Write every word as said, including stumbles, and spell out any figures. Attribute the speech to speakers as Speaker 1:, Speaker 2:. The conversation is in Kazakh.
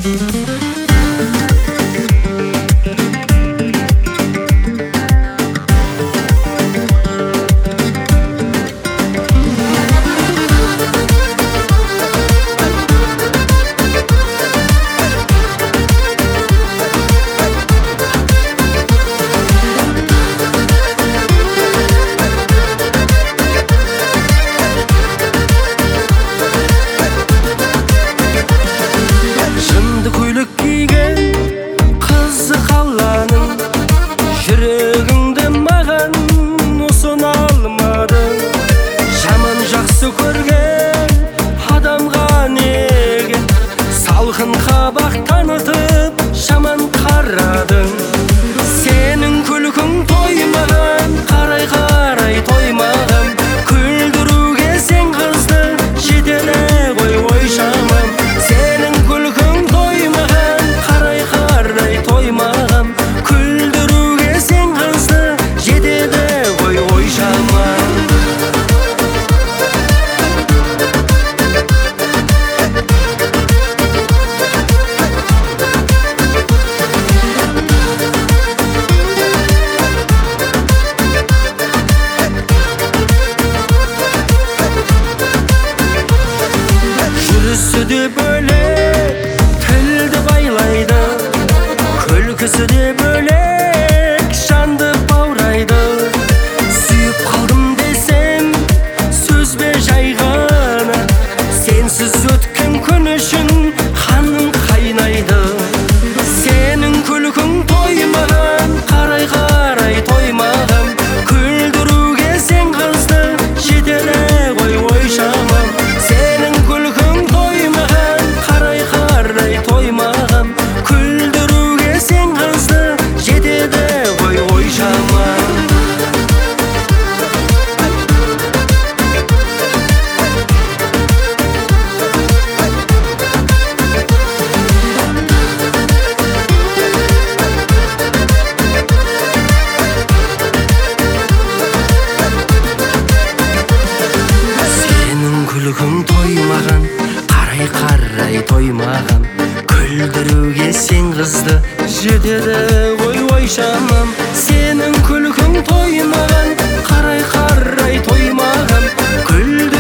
Speaker 1: Жүрегіңді маған ұсына алмадың, жаман жақсы көрген адамға неге салқын қабақ танытып жаман қарадың? Сенің күлкің тоймаған, қарай-қарай тоймаған, күлдіруге сен қызды жетеді ғой ой шамам. Сенің күлкің тоймаған, қарай-қарай тоймаған, күлдіруге сен қызды жетеді ғой ой шамам. Жүрісі де бөлек, тілді байлайды, күлкісі де бөлек, жанды баурайды. Сүйіп қалдым десем, сөз бе жай ғана, сенсіз өткен күн үшін қаным қайнайды. Сенің күлкің тоймаған, қарай-қарай тоймаған, күлдіруге сен қызды жетеді ғой ой шамам. Сенің күлкің тоймаған, қарай-қарай тоймаған, күлдіруге сен қызды жетеді ғой ой шамам. Күлкің тоймаған, қарай-қарай тоймаған, күлдіруге сен қызды жетеді ғой ой шамам. Сенің күлкің тоймаған, қарай-қарай тоймаған, күлдіруге